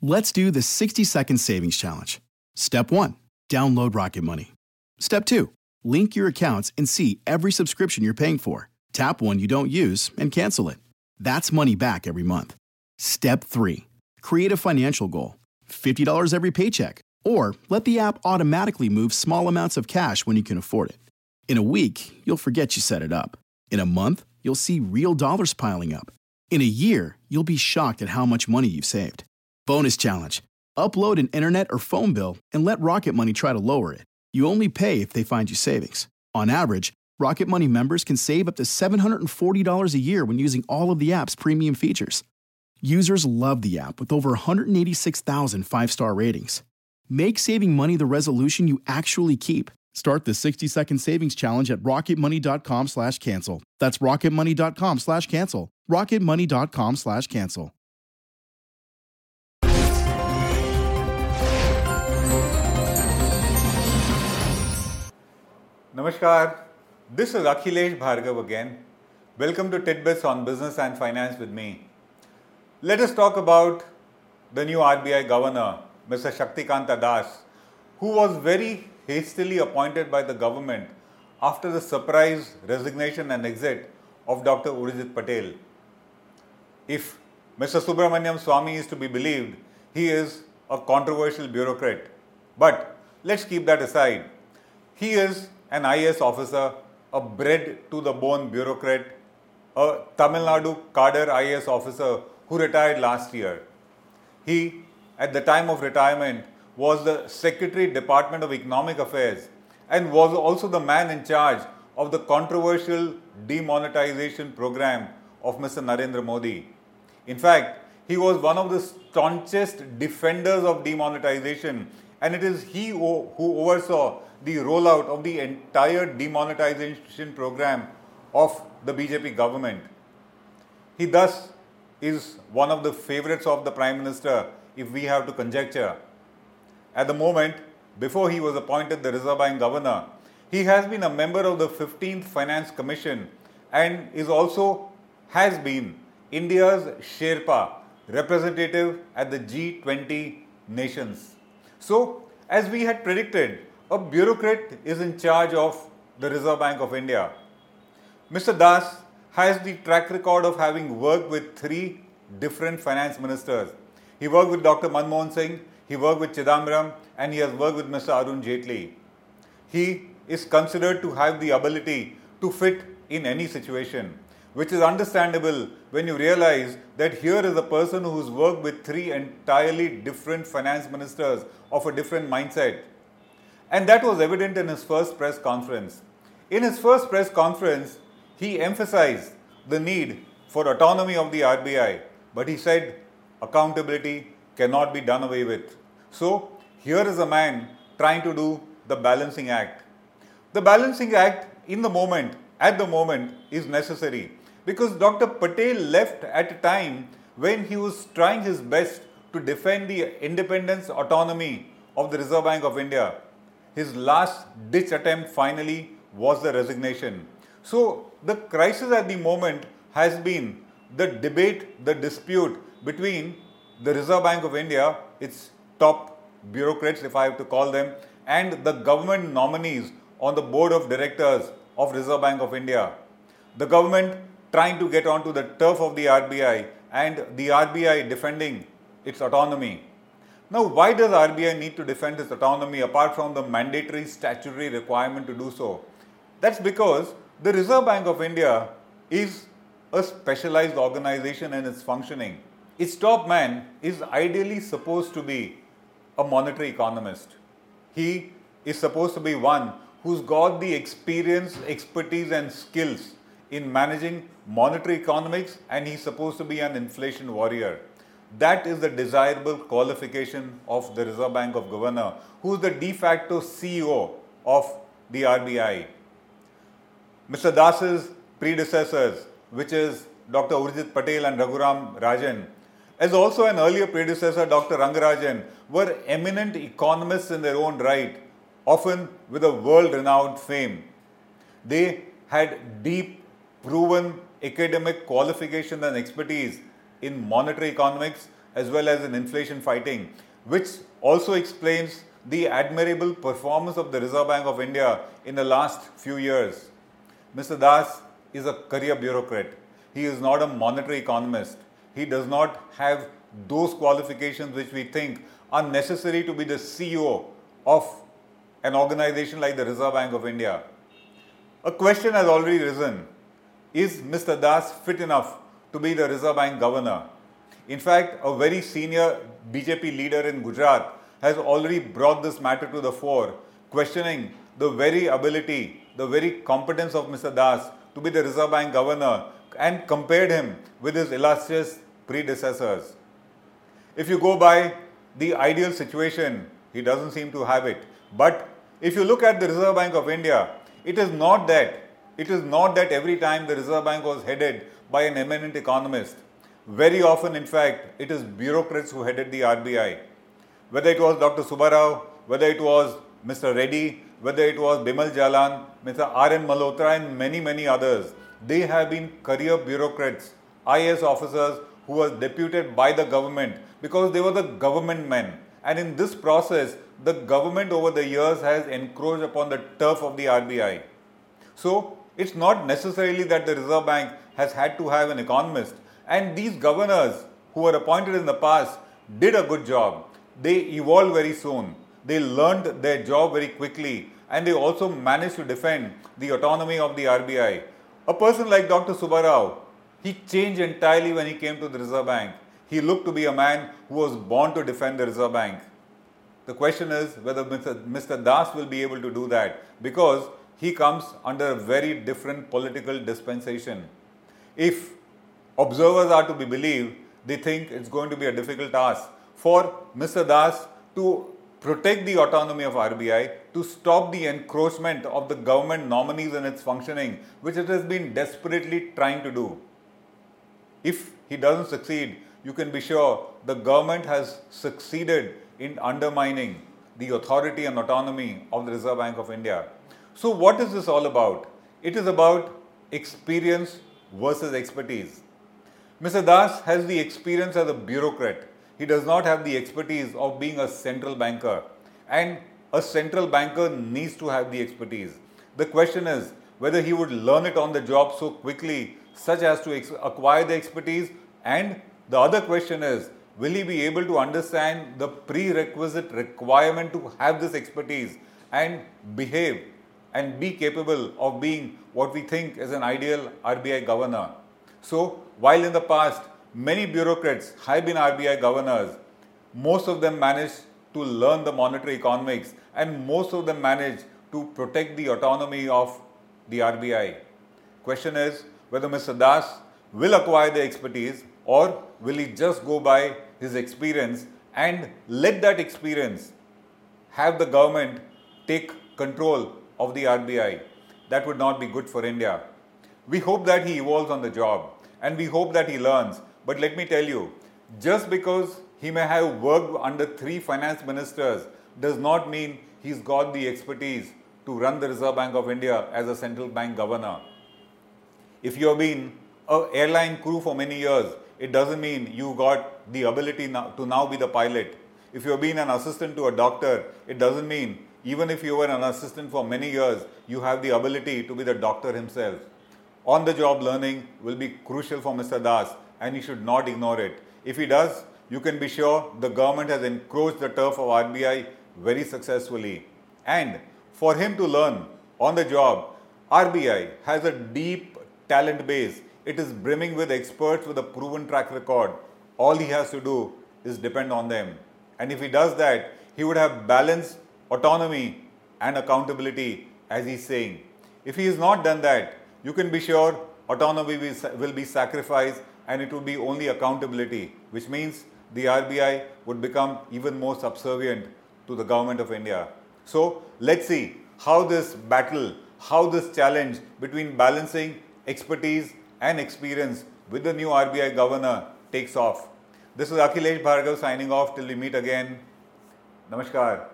Let's do the 60-second savings challenge. Step 1. Download Rocket Money. Step 2. Link your accounts and see every subscription you're paying for. Tap one you don't use and cancel it. That's money back every month. Step 3. Create a financial goal. $50 every paycheck. Or let the app automatically move small amounts of cash when you can afford it. In a week, you'll forget you set it up. In a month, you'll see real dollars piling up. In a year, you'll be shocked at how much money you've saved. Bonus challenge. Upload an internet or phone bill and let Rocket Money try to lower it. You only pay if they find you savings. On average, Rocket Money members can save up to $740 a year when using all of the app's premium features. Users love the app with over 186,000 five-star ratings. Make saving money the resolution you actually keep. Start the 60-second savings challenge at rocketmoney.com/cancel. That's rocketmoney.com/cancel. rocketmoney.com/cancel. Namaskar, this is Akhilesh Bhargav again. Welcome to Tidbits on Business and Finance with me. Let us talk about the new RBI Governor, Mr. Shaktikanta Das, who was very hastily appointed by the government after the surprise resignation and exit of Dr. Urjit Patel. If Mr. Subramaniam Swamy is to be believed, he is a controversial bureaucrat. But let's keep that aside. He is an IAS officer, a bred-to-the-bone bureaucrat, a Tamil Nadu cadre IAS officer who retired last year. He, at the time of retirement, was the Secretary Department of Economic Affairs and was also the man in charge of the controversial demonetization program of Mr. Narendra Modi. In fact, he was one of the staunchest defenders of demonetization, and it is he who oversaw the rollout of the entire demonetization program of the BJP government. He thus is one of the favorites of the Prime Minister, if we have to conjecture. At the moment, before he was appointed the Reserve Bank Governor, he has been a member of the 15th Finance Commission and has been India's Sherpa representative at the G20 nations. So, as we had predicted, a bureaucrat is in charge of the Reserve Bank of India. Mr. Das has the track record of having worked with 3 different finance ministers. He worked with Dr. Manmohan Singh, he worked with Chidambaram, and he has worked with Mr. Arun Jaitley. He is considered to have the ability to fit in any situation, which is understandable when you realize that here is a person who's worked with 3 entirely different finance ministers of a different mindset. And that was evident in his first press conference. In his first press conference, he emphasized the need for autonomy of the RBI, but he said accountability cannot be done away with. So, here is a man trying to do the balancing act. The balancing act at the moment is necessary because Dr. Patel left at a time when he was trying his best to defend the independence autonomy of the Reserve Bank of India. His last ditch attempt finally was the resignation. So, the crisis at the moment has been the debate, the dispute between the Reserve Bank of India, its top bureaucrats, if I have to call them, and the government nominees on the board of directors of Reserve Bank of India. The government trying to get onto the turf of the RBI and the RBI defending its autonomy. Now, why does RBI need to defend its autonomy apart from the mandatory statutory requirement to do so? That's because the Reserve Bank of India is a specialized organization in its functioning. Its top man is ideally supposed to be a monetary economist. He is supposed to be one who's got the experience, expertise and skills in managing monetary economics, and he's supposed to be an inflation warrior. That is the desirable qualification of the Reserve Bank of Governor, who is the de facto CEO of the RBI. Mr. Das's predecessors, which is Dr. Urjit Patel and Raghuram Rajan, as also an earlier predecessor, Dr. Rangarajan, were eminent economists in their own right, often with a world-renowned fame. They had deep, proven academic qualifications and expertise in monetary economics, as well as in inflation fighting, which also explains the admirable performance of the Reserve Bank of India in the last few years. Mr. Das is a career bureaucrat. He is not a monetary economist. He does not have those qualifications which we think are necessary to be the CEO of an organization like the Reserve Bank of India. A question has already risen. Is Mr. Das fit enough to be the Reserve Bank governor? In fact, a very senior BJP leader in Gujarat has already brought this matter to the fore, questioning the very ability, the very competence of Mr. Das to be the Reserve Bank governor, and compared him with his illustrious predecessors. If you go by the ideal situation, he doesn't seem to have it. But if you look at the Reserve Bank of India, it is not that every time the Reserve Bank was headed by an eminent economist. Very often, in fact, it is bureaucrats who headed the RBI. Whether it was Dr. Subbarao, whether it was Mr. Reddy, whether it was Bimal Jalan, Mr. R.N. Malhotra and many others, they have been career bureaucrats, IAS officers who were deputed by the government because they were the government men. And in this process, the government over the years has encroached upon the turf of the RBI. So, it's not necessarily that the Reserve Bank has had to have an economist. And these governors who were appointed in the past did a good job. They evolved very soon. They learned their job very quickly, and they also managed to defend the autonomy of the RBI. A person like Dr. Subbarao, he changed entirely when he came to the Reserve Bank. He looked to be a man who was born to defend the Reserve Bank. The question is whether Mr. Das will be able to do that, because he comes under a very different political dispensation. If observers are to be believed, they think it's going to be a difficult task for Mr. Das to protect the autonomy of RBI, to stop the encroachment of the government nominees in its functioning, which it has been desperately trying to do. If he doesn't succeed, you can be sure the government has succeeded in undermining the authority and autonomy of the Reserve Bank of India. So what is this all about? It is about experience versus expertise. Mr. Das has the experience as a bureaucrat. He does not have the expertise of being a central banker. And a central banker needs to have the expertise. The question is whether he would learn it on the job so quickly such as to acquire the expertise, and the other question is, will he be able to understand the prerequisite requirement to have this expertise and behave and be capable of being what we think is an ideal RBI governor. So, while in the past many bureaucrats have been RBI governors, most of them managed to learn the monetary economics and most of them managed to protect the autonomy of the RBI. Question is whether Mr. Das will acquire the expertise or will he just go by his experience and let that experience have the government take control of the RBI. That would not be good for India. We hope that he evolves on the job and we hope that he learns. But let me tell you, just because he may have worked under 3 finance ministers does not mean he's got the expertise to run the Reserve Bank of India as a central bank governor. If you have been an airline crew for many years, it doesn't mean you got the ability to now be the pilot. If you have been an assistant to a doctor, it doesn't mean even if you were an assistant for many years, you have the ability to be the doctor himself. On-the-job learning will be crucial for Mr. Das and he should not ignore it. If he does, you can be sure the government has encroached the turf of RBI very successfully. And for him to learn on the job, RBI has a deep talent base. It is brimming with experts with a proven track record. All he has to do is depend on them. And if he does that, he would have balanced autonomy and accountability, as he's saying. If he has not done that, you can be sure autonomy will be sacrificed and it will be only accountability, which means the RBI would become even more subservient to the government of India. So let's see how this battle, how this challenge between balancing expertise and experience with the new RBI governor takes off. This is Akhilesh Bhargav signing off till we meet again. Namaskar.